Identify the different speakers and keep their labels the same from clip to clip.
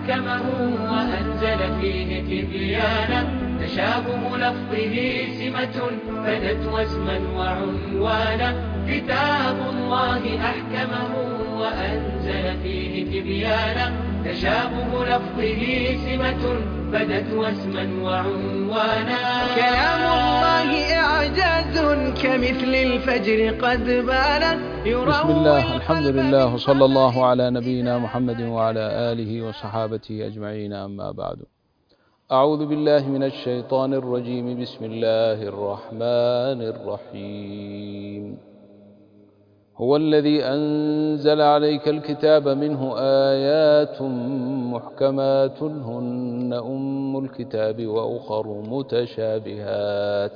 Speaker 1: أحكمه وأنزل فيه تبيانا، تشابه لفظه سمة بدت واسما وعنوانا. كتاب الله أحكمه وأنزل فيه تبيانا، تشابه لفظه سمة بدت واسما وعنوانا.
Speaker 2: كلام الله إعجاز كمثل الفجر قد بان.
Speaker 3: بسم الله، الحمد لله، وصلى الله على نبينا محمد وعلى آله وصحابته أجمعين، أما بعد. أعوذ بالله من الشيطان الرجيم. بسم الله الرحمن الرحيم. هو الذي أنزل عليك الكتاب منه آيات محكمات هن أم الكتاب وأخر متشابهات،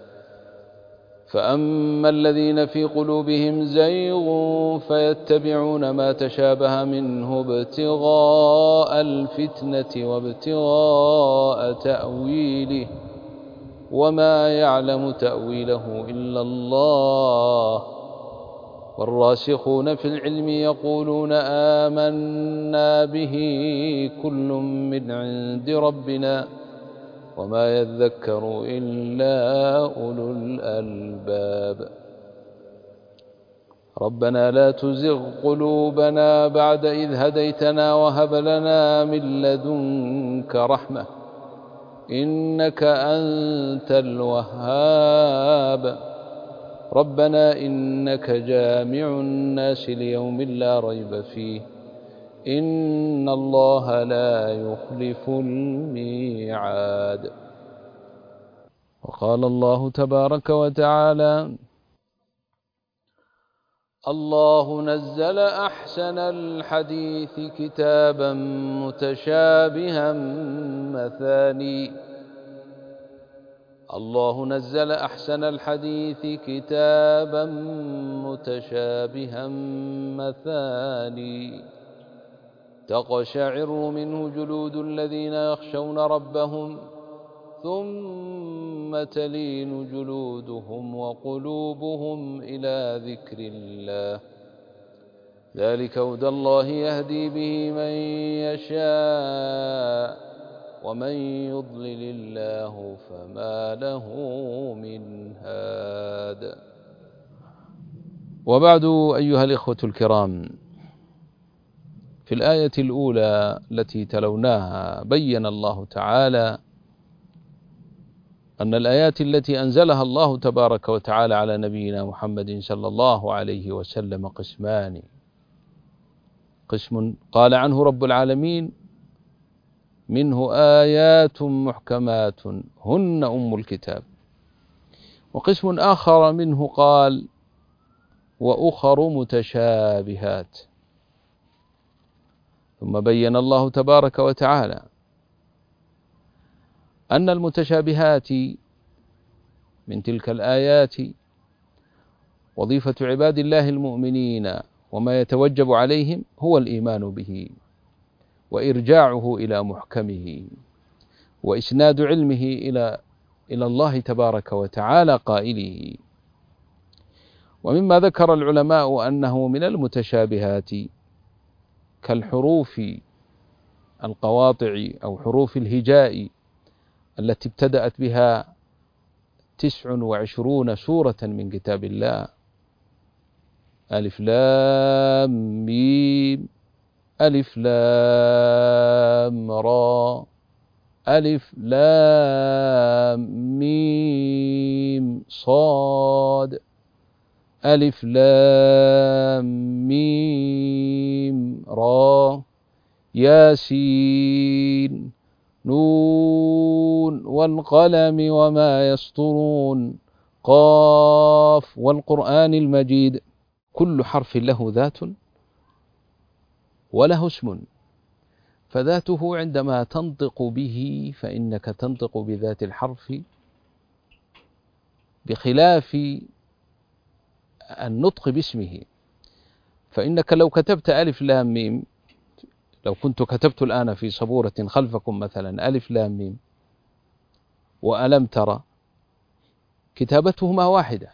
Speaker 3: فأما الذين في قلوبهم زيغ فيتبعون ما تشابه منه ابتغاء الفتنة وابتغاء تأويله وما يعلم تأويله إلا الله، والراسخون في العلم يقولون آمنا به كل من عند ربنا وما يذكر إلا أولو الألباب. ربنا لا تزغ قلوبنا بعد إذ هديتنا وهب لنا من لدنك رحمة إنك أنت الوهاب. ربنا إنك جامع الناس ليوم لا ريب فيه إن الله لا يخلف الميعاد. وقال الله تبارك وتعالى: الله نزل أحسن الحديث كتابا متشابها مثاني. الله نزل أحسن الحديث كتابا متشابها مثاني تقشعر منه جلود الذين يخشون ربهم ثم تلين جلودهم وقلوبهم إلى ذكر الله، ذلك هدى الله يهدي به من يشاء ومن يضلل الله فما له من هاد. وبعد، أيها الإخوة الكرام، في الآية الأولى التي تلوناها بين الله تعالى أن الآيات التي أنزلها الله تبارك وتعالى على نبينا محمد صلى الله عليه وسلم قسمان: قسم قال عنه رب العالمين: منه آيات محكمات هن أم الكتاب، وقسم آخر منه قال: وأخر متشابهات. ثم بين الله تبارك وتعالى أن المتشابهات من تلك الآيات وظيفة عباد الله المؤمنين وما يتوجب عليهم هو الإيمان به وإرجاعه إلى محكمه وإسناد علمه إلى الله تبارك وتعالى قائله. ومما ذكر العلماء أنه من المتشابهات كالحروف القواطع أو حروف الهجاء التي ابتدأت بها 29 سورة من كتاب الله: ألف لام ميم، ألف لام را، ألف لام ميم صاد، ألف لام ميم را، ياسين، نون والقلم وما يسطرون، قاف والقرآن المجيد. كل حرف له ذات وله اسم، فذاته عندما تنطق به فإنك تنطق بذات الحرف بخلاف النطق باسمه. فإنك لو كتبت ألف لام ميم، لو كنت كتبت الآن في صبورة خلفكم مثلا ألف لام ميم وألم ترى، كتابتهما واحدة،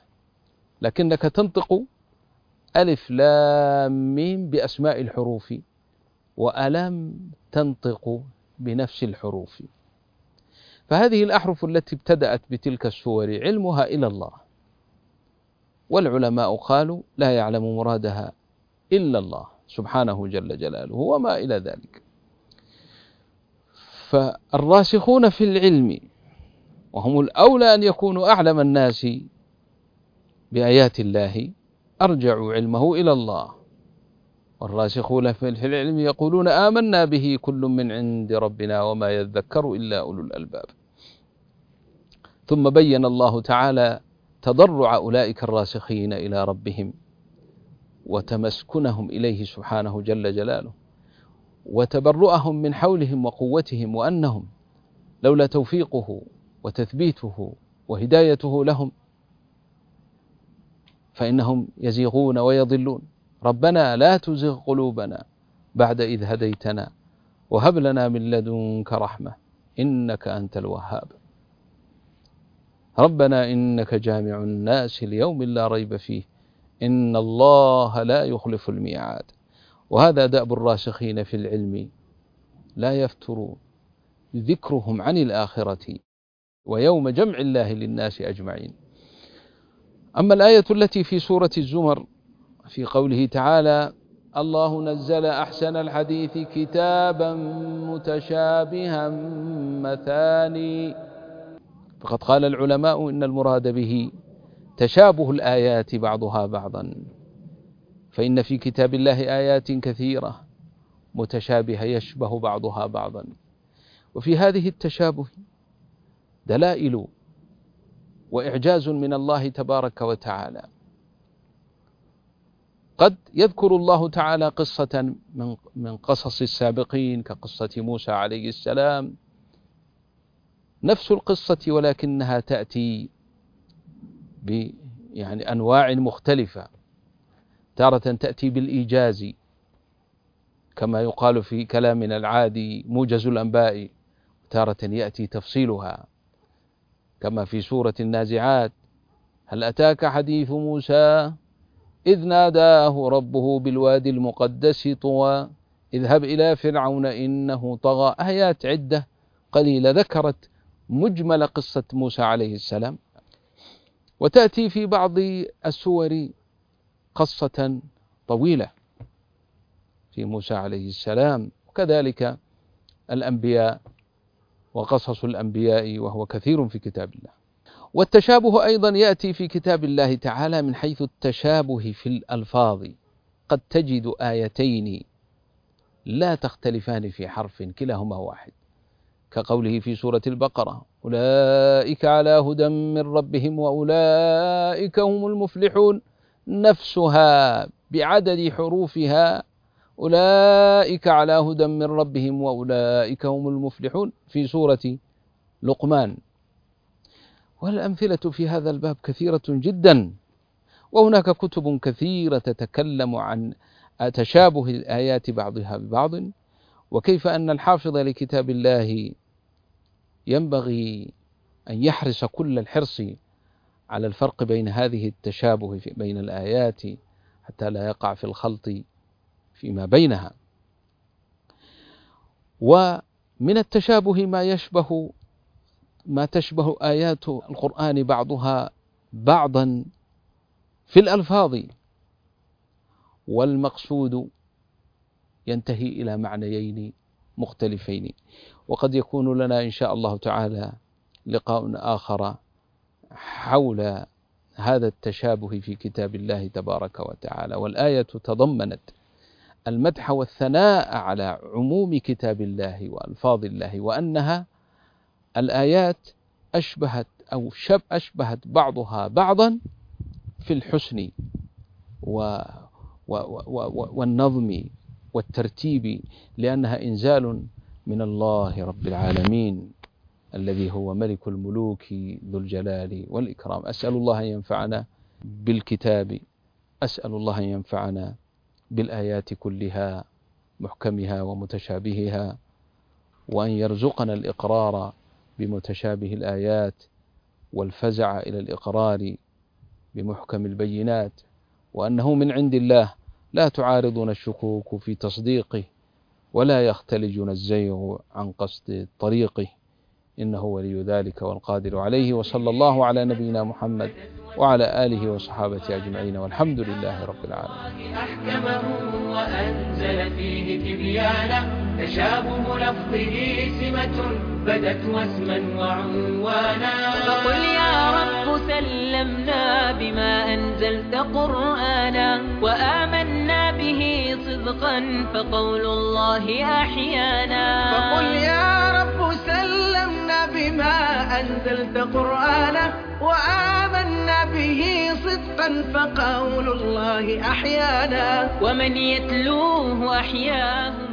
Speaker 3: لكنك تنطق ألف لام ميم بأسماء الحروف وألم تنطق بنفس الحروف. فهذه الأحرف التي ابتدأت بتلك السور علمها إلى الله، والعلماء قالوا لا يعلم مرادها إلا الله سبحانه جل جلاله وما إلى ذلك. فالراسخون في العلم وهم الأولى أن يكونوا أعلم الناس بآيات الله أرجعوا علمه إلى الله. والراسخون في العلم يقولون آمنا به كل من عند ربنا وما يذكر إلا أولو الألباب. ثم بين الله تعالى تضرع أولئك الراسخين إلى ربهم وتمسكنهم إليه سبحانه جل جلاله، وتبرؤهم من حولهم وقوتهم، وأنهم لولا توفيقه وتثبيته وهدايته لهم فإنهم يزيغون ويضلون. ربنا لا تزغ قلوبنا بعد إذ هديتنا وهب لنا من لدنك رحمة إنك أنت الوهاب. ربنا إنك جامع الناس ليوم لا ريب فيه إن الله لا يخلف الميعاد. وهذا دأب الراسخين في العلم، لا يفتر ذكرهم عن الآخرة ويوم جمع الله للناس أجمعين. أما الآية التي في سورة الزمر في قوله تعالى الله نزل أحسن الحديث كتابا متشابها مثاني، فقد قال العلماء إن المراد به تشابه الآيات بعضها بعضا، فإن في كتاب الله آيات كثيرة متشابهة يشبه بعضها بعضا، وفي هذه التشابه دلائل وإعجاز من الله تبارك وتعالى. قد يذكر الله تعالى قصة من قصص السابقين كقصة موسى عليه السلام، نفس القصة ولكنها تأتي أنواع مختلفة. تارة تأتي بالإيجاز كما يقال في كلامنا العادي موجز الأنباء، تارة يأتي تفصيلها كما في سورة النازعات هل أتاك حديث موسى إذ ناداه ربه بالوادي المقدس طوى اذهب إلى فرعون إنه طغى. آيات عدة قليلة ذكرت مجمل قصة موسى عليه السلام. وتأتي في بعض السور قصة طويلة في موسى عليه السلام، وكذلك الأنبياء وقصص الأنبياء وهو كثير في كتاب الله. والتشابه أيضا يأتي في كتاب الله تعالى من حيث التشابه في الألفاظ، قد تجد آيتين لا تختلفان في حرف كلاهما واحد، كقوله في سورة البقرة أولئك على هدى من ربهم وأولئك هم المفلحون، نفسها بعدد حروفها أولئك على هدى من ربهم وأولئك هم المفلحون في سورة لقمان. والأمثلة في هذا الباب كثيرة جدا، وهناك كتب كثيرة تتكلم عن تشابه الآيات بعضها ببعض، وكيف أن الحافظ لكتاب الله ينبغي أن يحرص كل الحرص على الفرق بين هذه التشابه بين الآيات حتى لا يقع في الخلط فيما بينها. ومن التشابه ما تشبه آيات القرآن بعضها بعضا في الألفاظ، والمقصود ينتهي إلى معنيين مختلفين. وقد يكون لنا إن شاء الله تعالى لقاء آخر حول هذا التشابه في كتاب الله تبارك وتعالى. والآية تضمنت المدح والثناء على عموم كتاب الله وألفاظ الله، وأنها الآيات أشبهت بعضها بعضا في الحسن والنظم والترتيب، لأنها إنزال من الله رب العالمين الذي هو ملك الملوك ذو الجلال والإكرام. أسأل الله أن ينفعنا بالكتاب، أسأل الله أن ينفعنا بالآيات كلها محكمها ومتشابهها، وأن يرزقنا الإقرار بمتشابه الآيات والفزع إلى الإقرار بمحكم البينات، وأنه من عند الله لا تعارضنا الشكوك في تصديقه ولا يختلجنا الزيغ عن قصد طريقه، إنه ولي ذلك والقادر عليه. وصلى الله على نبينا محمد وعلى آله وصحابته أجمعين، والحمد لله رب العالمين.
Speaker 1: أحكمه وأنزل فيه تبيانا، تشابه لفظه سمة بدت واسما وعنوانا.
Speaker 4: فقل يا رب سلمنا بما أنزلت قرآنا، وآمنا به صدقا فقول الله أحيانا.
Speaker 2: فقل يا رب سلمنا بما أنزلت قرآنا، وآمنا به صدقا فقول الله أحيانا.
Speaker 4: ومن يتلوه أحياه